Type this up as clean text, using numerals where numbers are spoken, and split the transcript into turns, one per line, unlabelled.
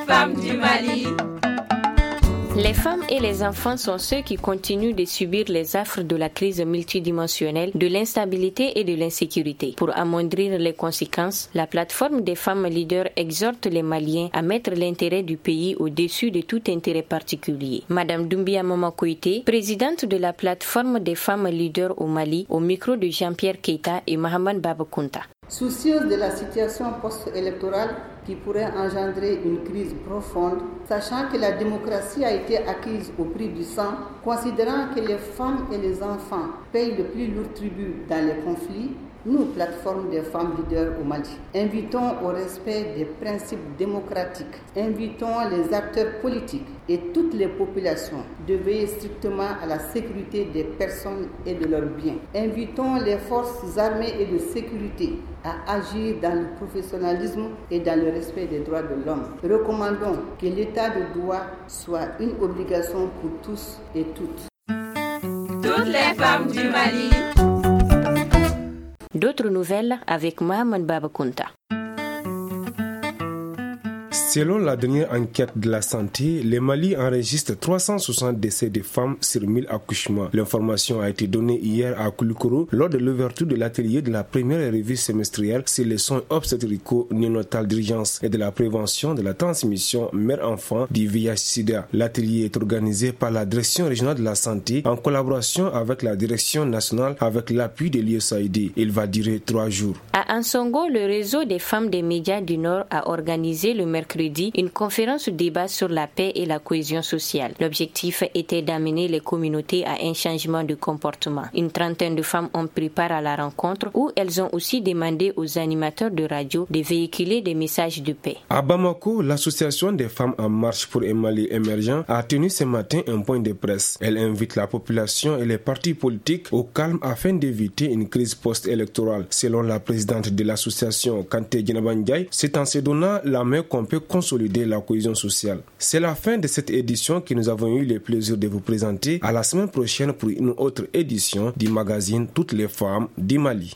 femmes du Mali.
Les femmes et les enfants sont ceux qui continuent de subir les affres de la crise multidimensionnelle, de l'instabilité et de l'insécurité. Pour amoindrir les conséquences, la plateforme des femmes leaders exhorte les Maliens à mettre l'intérêt du pays au-dessus de tout intérêt particulier. Madame Doumbia Maman-Koïté, présidente de la plateforme des femmes leaders au Mali, au micro de Jean-Pierre Keita et Mahaman Babakounta.
Soucieuse de la situation post-électorale qui pourrait engendrer une crise profonde, sachant que la démocratie a été acquise au prix du sang, considérant que les femmes et les enfants payent le plus lourd tribut dans les conflits, nous, plateforme des femmes leaders au Mali, invitons au respect des principes démocratiques, invitons les acteurs politiques et toutes les populations de veiller strictement à la sécurité des personnes et de leurs biens. Invitons les forces armées et de sécurité à agir dans le professionnalisme et dans le respect des droits de l'homme. Recommandons que l'état de droit soit une obligation pour tous et toutes.
Toutes les femmes du Mali.
D'autres nouvelles avec Mohamed Babakounta.
Selon la dernière enquête de la santé, le Mali enregistre 360 décès de femmes sur 1000 accouchements. L'information a été donnée hier à Koulikoro lors de l'ouverture de l'atelier de la première revue semestrielle sur les soins obstétricaux néonatales d'urgence et de la prévention de la transmission mère-enfant du VIH-Sida. L'atelier est organisé par la Direction régionale de la santé en collaboration avec la Direction nationale avec l'appui de l'USAID. Il va durer 3 jours.
À Ansongo, le réseau des femmes des médias du Nord a organisé le mercredi une conférence débat sur la paix et la cohésion sociale. L'objectif était d'amener les communautés à un changement de comportement. Une trentaine de femmes ont pris part à la rencontre où elles ont aussi demandé aux animateurs de radio de véhiculer des messages de paix.
À Bamako, l'association des femmes en marche pour un Mali émergent a tenu ce matin un point de presse. Elle invite la population et les partis politiques au calme afin d'éviter une crise post-électorale. Selon la présidente de l'association, Kanté Djinabandiaï, c'est en se donnant la main qu'on peut consolider la cohésion sociale. C'est la fin de cette édition que nous avons eu le plaisir de vous présenter. À la semaine prochaine pour une autre édition du magazine Toutes les femmes du Mali.